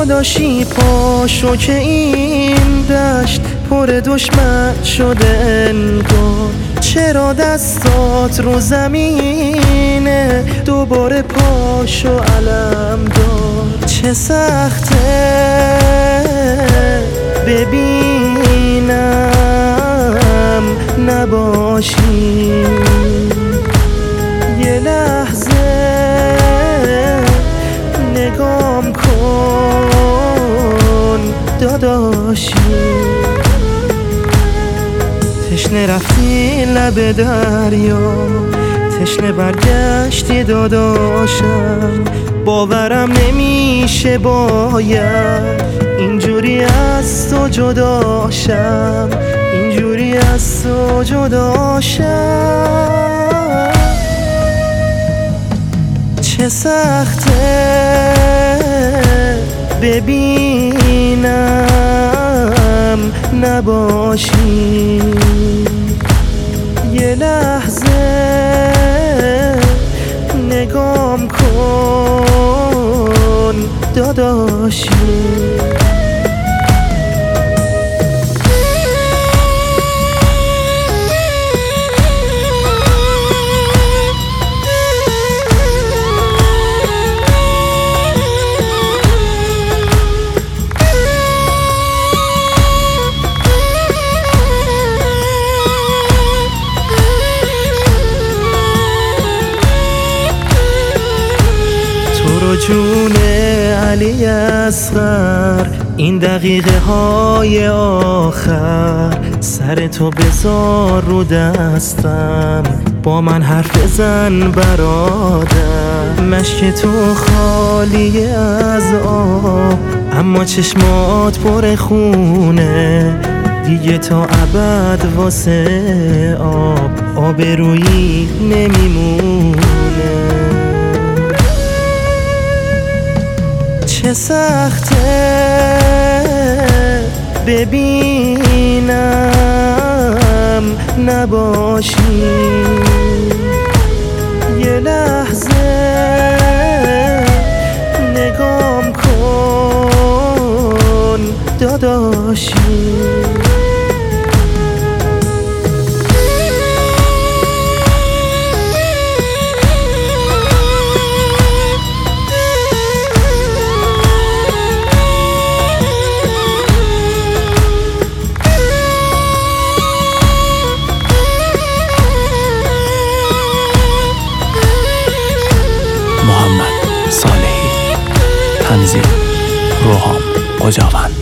داداشی پاشو که این دشت پر دشمن شده انگار. چرا دستات رو زمینه دوباره پاشو علم دار. چه سخته ببینم نباشی یه لحظه نگام کن داداشی. تشنه رفتی لب دریا، تشنه برگشتی داداشم. باورم نمیشه باید اینجوری از تو جداشم، اینجوری از تو جداشم. چه سخته ببینم نباشی یه لحظه نگام کن داداشی. جون علی اصغر این دقیقه های آخر، سر تو بذار رو دستم، با من حرف بزن برادر. مشک تو خالی از آب اما چشمات پر خونه، دیگه تا ابد واسه آبرویی نمیمونه. چه سخته ببینم نباشی یه لحظه نگام کن داداشی. محمد صالحی، تنظیم روحام قجاوند.